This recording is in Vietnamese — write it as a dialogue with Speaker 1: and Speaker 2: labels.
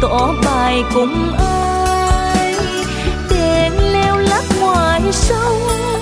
Speaker 1: tỏ bài cùng ai. Đèn leo lắc ngoài sông